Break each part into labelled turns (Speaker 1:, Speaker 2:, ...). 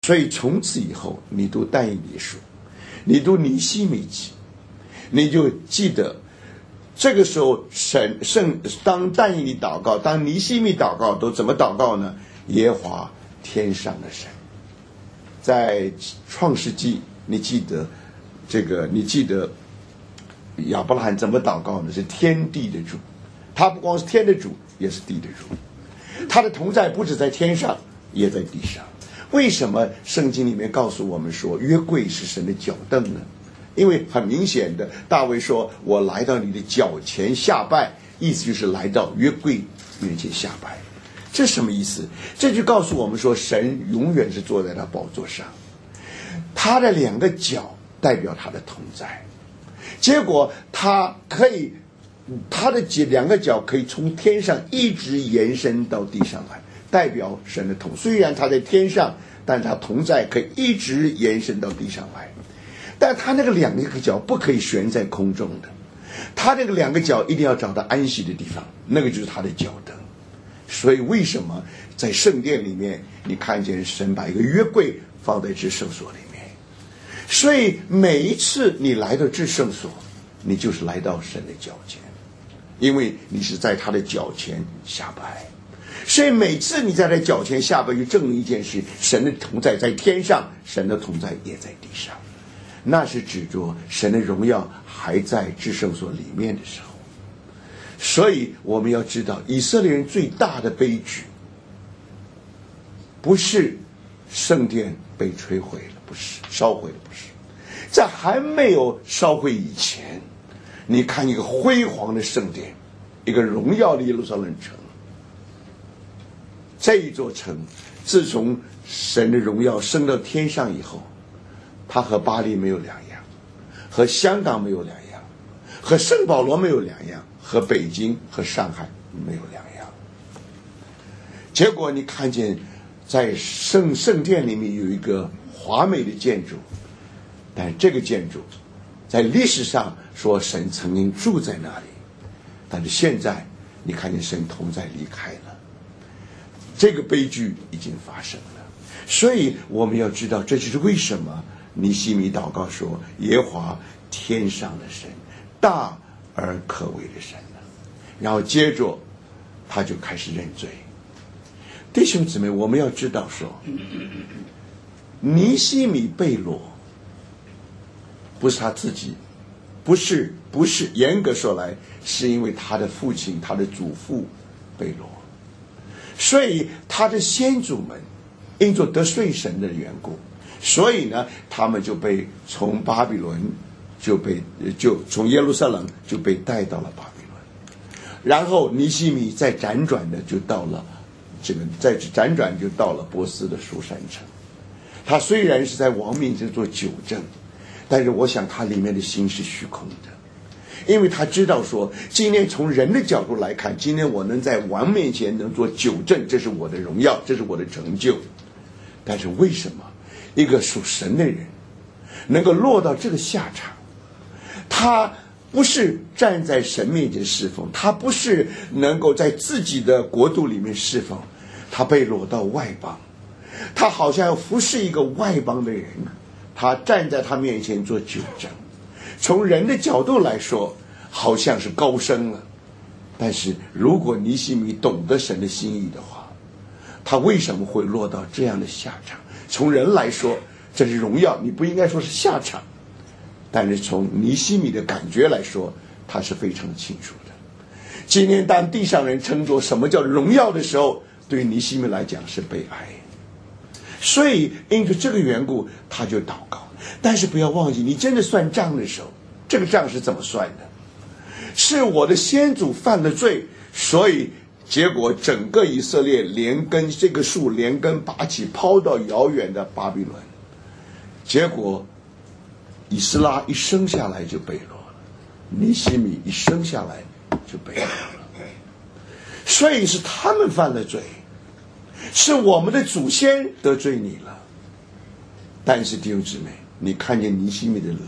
Speaker 1: 所以从此以后，你读但以理书，你读尼希米记，你就记得这个时候当但以理祷告，当尼希米祷告，都怎么祷告呢？耶和华天上的神。在创世纪，你记得亚伯拉罕怎么祷告呢？是天地的主，他不光是天的主，也是地的主。他的同在不止在天上，也在地上。为什么圣经里面告诉我们说约柜是神的脚凳呢？因为很明显的，大卫说我来到你的脚前下拜，意思就是来到约柜面前下拜。这什么意思？这就告诉我们说神永远是坐在他宝座上，他的两个脚代表他的同在。结果他的两个脚可以从天上一直延伸到地上来，代表神的同。虽然他在天上，但他同在可以一直延伸到地上来。但他那个两个脚不可以悬在空中的，他那个两个脚一定要找到安息的地方，那个就是他的脚凳。所以为什么在圣殿里面你看见神把一个约柜放在至圣所里面？所以每一次你来到至圣所，你就是来到神的脚前，因为你是在他的脚前下拜。所以每次你在他脚前下拜，就证明一件事：神的同在在天上，神的同在也在地上。那是指着神的荣耀还在至圣所里面的时候。所以我们要知道，以色列人最大的悲剧不是圣殿被摧毁了，不是烧毁了，不是，在还没有烧毁以前，你看一个辉煌的圣殿，一个荣耀的耶路撒冷城，这一座城自从神的荣耀升到天上以后，它和巴黎没有两样，和香港没有两样，和圣保罗没有两样，和北京和上海没有两样。结果你看见在圣殿里面有一个华美的建筑，但这个建筑在历史上说神曾经住在那里，但是现在你看见神同在离开了，这个悲剧已经发生了。所以我们要知道，这就是为什么尼希米祷告说耶和华天上的神，大而可畏的神呢。然后接着他就开始认罪。弟兄姊妹，我们要知道说，尼希米被掳不是他自己，不是严格说来，是因为他的父亲他的祖父被掳，所以他的先祖们因着得罪神的缘故，所以呢他们就被从巴比伦就从耶路撒冷就被带到了巴比伦。然后尼希米再辗转的就到了波斯的书珊城。他虽然是在王面前做纠正，但是我想他里面的心是虚空的，因为他知道说，今天从人的角度来看，今天我能在王面前能做纠正，这是我的荣耀，这是我的成就。但是为什么一个属神的人能够落到这个下场？他不是站在神面前侍奉，他不是能够在自己的国度里面侍奉，他被掳到外邦，他好像要服侍一个外邦的人，他站在他面前做纠正。从人的角度来说好像是高升了，但是如果尼希米懂得神的心意的话，他为什么会落到这样的下场？从人来说这是荣耀，你不应该说是下场，但是从尼希米的感觉来说，他是非常清楚的。今天当地上人称作什么叫荣耀的时候，对于尼希米来讲是悲哀。所以因着这个缘故他就祷告。但是不要忘记，你真的算账的时候，这个账是怎么算的？是我的先祖犯了罪，所以结果整个以色列连根这个树连根拔起，抛到遥远的巴比伦。结果以斯拉一生下来就被掳了，尼希米一生下来就被掳了。所以是他们犯了罪，是我们的祖先得罪你了。但是弟兄姊妹，你看见尼希米的灵，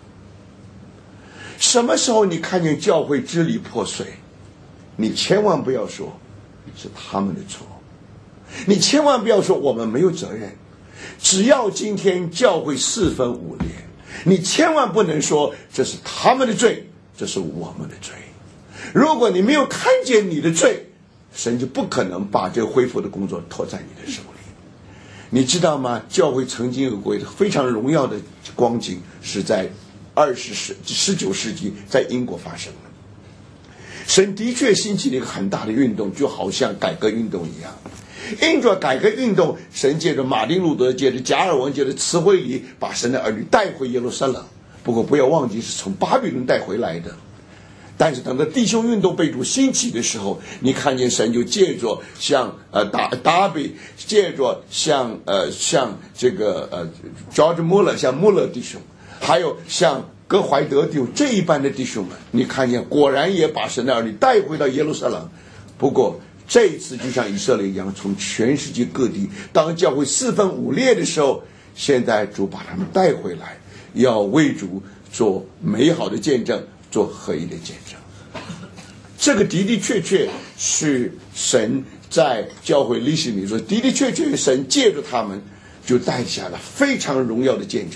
Speaker 1: 什么时候你看见教会支离破碎，你千万不要说是他们的错，你千万不要说我们没有责任， 只要今天教会四分五裂，你千万不能说这是他们的罪，这是我们的罪。如果你没有看见你的罪，神就不可能把这个恢复的工作托在你的手里。你知道吗？教会曾经有过非常荣耀的光景，是在19世纪在英国发生的。神的确兴起了一个很大的运动，就好像改革运动一样。因着改革运动，神借着马丁路德，借着加尔文，借着慈惠里，把神的儿女带回耶路撒冷。不过不要忘记是从巴比伦带回来的。但是等到弟兄运动被主兴起的时候，你看见神就借着像达比，借着像这个George Muller， 像穆勒弟兄，还有像哥怀德弟兄这一般的弟兄们，你看见果然也把神的儿女带回到耶路撒冷。不过这一次就像以色列一样，从全世界各地，当教会四分五裂的时候，现在主把他们带回来，要为主做美好的见证，做合一的见证。这个的的确确是神在教会历史里说，的的确确神借着他们就带下了非常荣耀的见证。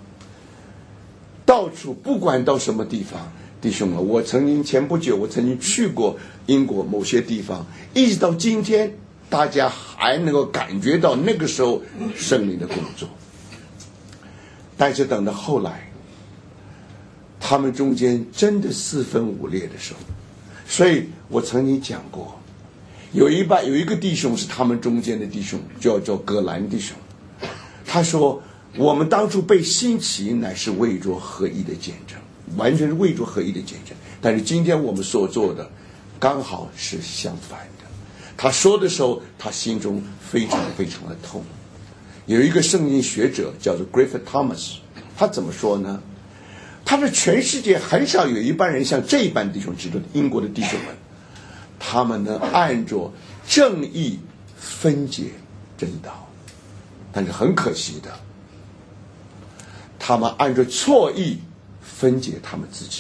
Speaker 1: 到处不管到什么地方，弟兄们，我曾经前不久我曾经去过英国某些地方，一直到今天大家还能够感觉到那个时候圣灵的工作。但是等到后来他们中间真的四分五裂的时候，所以我曾经讲过，有一个弟兄是他们中间的弟兄，叫葛兰弟兄。他说我们当初被兴起乃是为着合一的见证，完全是为着合一的见证。但是今天我们所做的刚好是相反的。他说的时候，他心中非常非常的痛。有一个圣经学者叫做 Griffith Thomas， 他怎么说呢？他说全世界很少有一般人像这一般弟兄，指的英国的弟兄们，他们能按着正义分解真道，但是很可惜的，他们按着错意分解他们自己。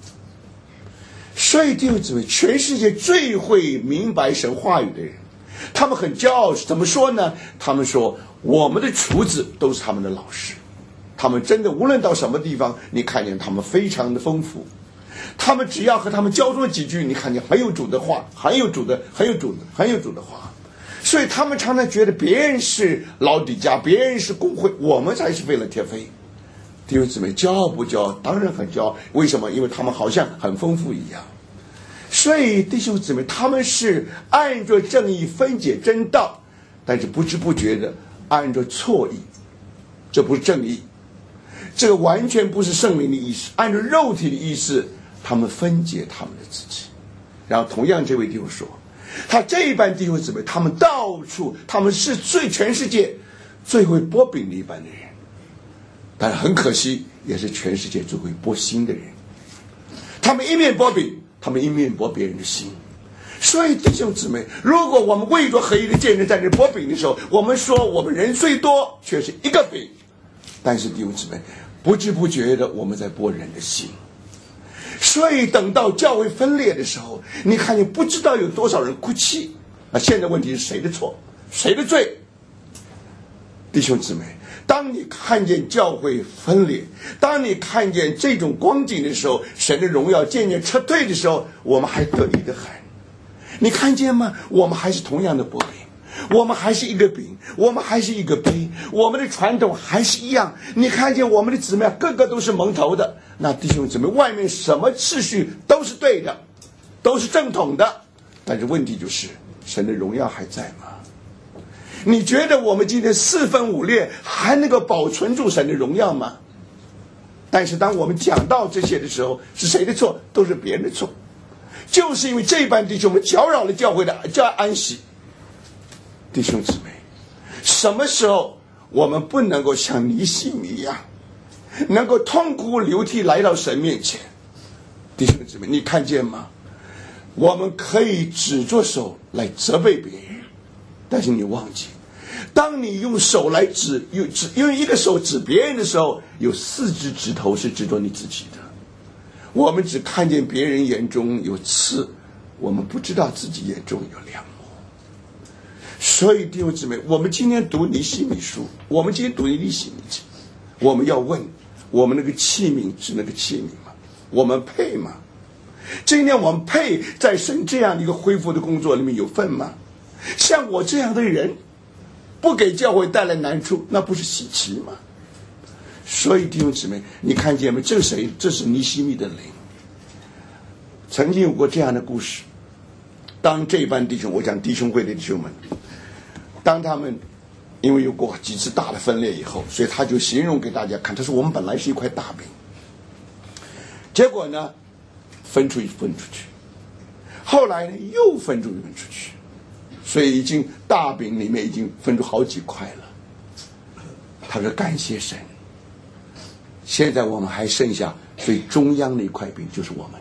Speaker 1: 所以弟兄姊妹，全世界最会明白神话语的人，他们很骄傲，怎么说呢？他们说我们的厨子都是他们的老师，他们真的无论到什么地方，你看见他们非常的丰富。他们只要和他们交通几句，你看见很有主的话，很有主的话。所以他们常常觉得别人是老底家，别人是工会，我们才是费了铁非。弟兄姊妹，骄傲不骄傲？当然很骄傲。为什么？因为他们好像很丰富一样。所以弟兄姊妹，他们是按着正义分解真道，但是不知不觉的按着错意，这不是正义，这个完全不是圣灵的意思，按照肉体的意思，他们分解他们的自己。然后同样这位弟兄说，他这一班弟兄姊妹，他们到处，他们是全世界最会剥饼的一般的人，但是很可惜，也是全世界最会剥心的人。他们一面剥饼，他们一面剥别人的心。所以弟兄姊妹，如果我们为着合一的见证在这剥饼的时候，我们说我们人最多，却是一个饼，但是弟兄姊妹，不知不觉的我们在剥人的心。所以等到教会分裂的时候，你看见不知道有多少人哭泣。那现在问题是谁的错，谁的罪？弟兄姊妹，当你看见教会分裂，当你看见这种光景的时候，神的荣耀渐渐撤退的时候，我们还得意的很。你看见吗？我们还是同样的薄饼，我们还是一个饼，我们还是一个杯，我们的传统还是一样。你看见我们的姊妹个个都是蒙头的，那弟兄姊妹，外面什么秩序都是对的，都是正统的，但是问题就是神的荣耀还在吗？你觉得我们今天四分五裂还能够保存住神的荣耀吗？但是当我们讲到这些的时候，是谁的错？都是别人的错。就是因为这班弟兄们搅扰了教会的安息。弟兄姊妹，什么时候我们不能够像尼西米一样，能够痛哭流涕来到神面前？弟兄姊妹，你看见吗？我们可以指着手来责备别人，但是你忘记，当你用手来用一个手指别人的时候，有4只指头是指着你自己的。我们只看见别人眼中有刺，我们不知道自己眼中有梁木。 所以弟兄姊妹，我们今天读尼希米书，我们今天读尼希米记，我们要问，我们那个器皿是那个器皿吗？我们配吗？今天我们配在神这样一个恢复的工作里面有份吗？像我这样的人，不给教会带来难处，那不是稀奇吗？所以弟兄姊妹，你看见没？这是谁？这是尼希米的灵。曾经有过这样的故事，当这班弟兄，我讲弟兄会的弟兄们，当他们因为有过几次大的分裂以后，所以他就形容给大家看，他说我们本来是一块大饼，结果呢分出去，后来呢又分出去，所以已经大饼里面已经分出好几块了。他说感谢神，现在我们还剩下最中央那块饼，就是我们。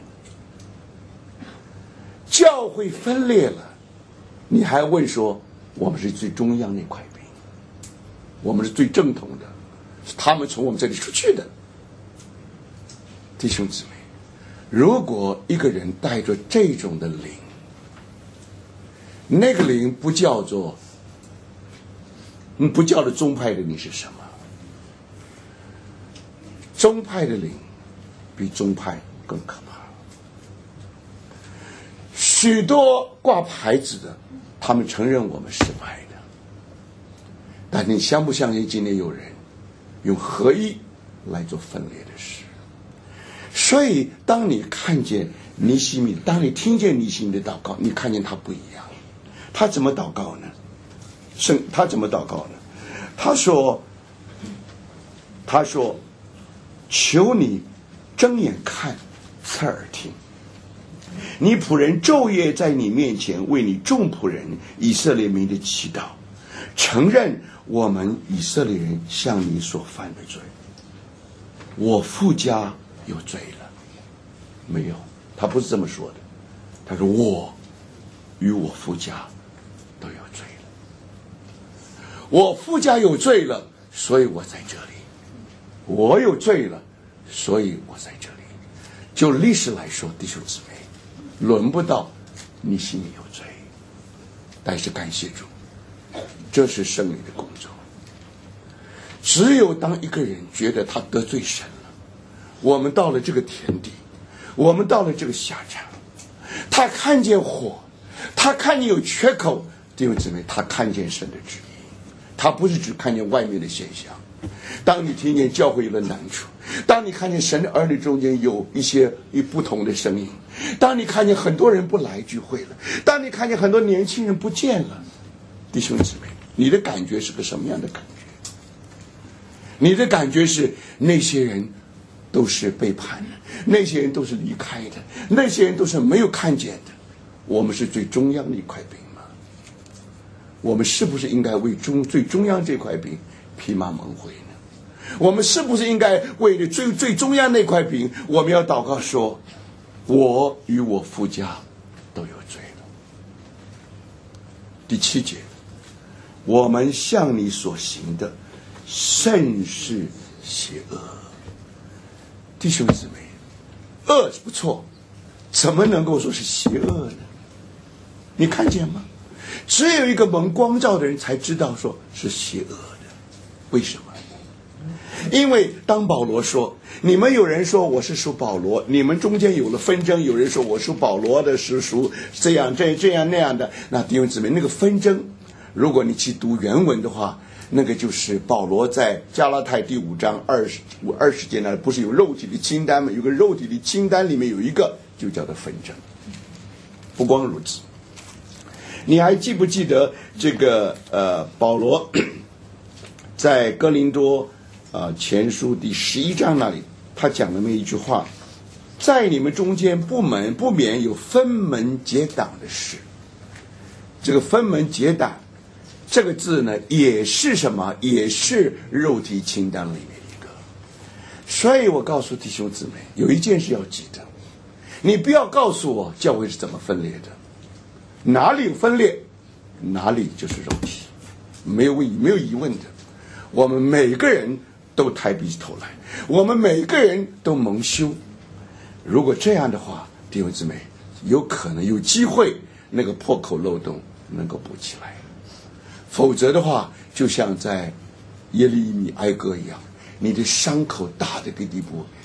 Speaker 1: 教会分裂了，你还问说我们是最中央那块饼，我们是最正统的，是他们从我们这里出去的。弟兄姊妹，如果一个人带着这种的灵，那个灵不叫做宗派的灵是什么？宗派的灵比宗派更可怕。许多挂牌子的，他们承认我们失败的，但你相不相信今天有人用合一来做分裂的事？所以当你看见尼希米，当你听见尼希米的祷告，你看见他不一样。他怎么祷告呢？他怎么祷告呢？他说求你睁眼看，侧耳听，你仆人昼夜在你面前为你众仆人以色列民的祈祷，承认我们以色列人向你所犯的罪。我父家有罪了没有？他不是这么说的，他说我与我父家都有罪了。我父家有罪了，所以我在这里。我有罪了，所以我在这里。就历史来说，弟兄姊妹，轮不到你心里有罪，但是感谢主，这是圣灵的工作。只有当一个人觉得他得罪神了，我们到了这个田地，我们到了这个下场，他看见火，他看见有缺口，弟兄姊妹，他看见神的旨意，他不是只看见外面的现象。当你听见教会有了难处，当你看见神的儿女中间有一些不同的声音，当你看见很多人不来聚会了，当你看见很多年轻人不见了，弟兄姊妹，你的感觉是个什么样的感觉？你的感觉是那些人都是背叛的，那些人都是离开的，那些人都是没有看见的。我们是最中央的一块饼吗？我们是不是应该为最中央这块饼披麻蒙灰呢？我们是不是应该为了最中央那块饼，我们要祷告说，我与我父家都有罪了。第7节，我们向你所行的甚是邪恶。弟兄姊妹，恶不错，怎么能够说是邪恶呢？你看见吗？只有一个蒙光照的人才知道说是邪恶的。为什么？因为当保罗说，你们有人说我是属保罗，你们中间有了纷争，有人说我属保罗的，是属这样那样的，那弟兄姊妹，那个纷争，如果你去读原文的话，那个就是保罗在加拉太第5章20节那不是有肉体的清单吗？有个肉体的清单里面有一个就叫做纷争。不光如此，你还记不记得这个保罗在哥林多前书第11章那里，他讲了那么一句话，在你们中间不免有分门结党的事。这个分门结党这个字呢，也是什么？也是肉体清单里面一个。所以我告诉弟兄姊妹，有一件事要记得，你不要告诉我教会是怎么分裂的，哪里有分裂，哪里就是肉体，没有疑问的。我们每个人都抬起头来，我们每个人都蒙羞。如果这样的话，弟兄姊妹，有可能有机会那个破口漏洞能够补起来。 否则的话，就像在耶利米哀歌一样，你的伤口大的个地步，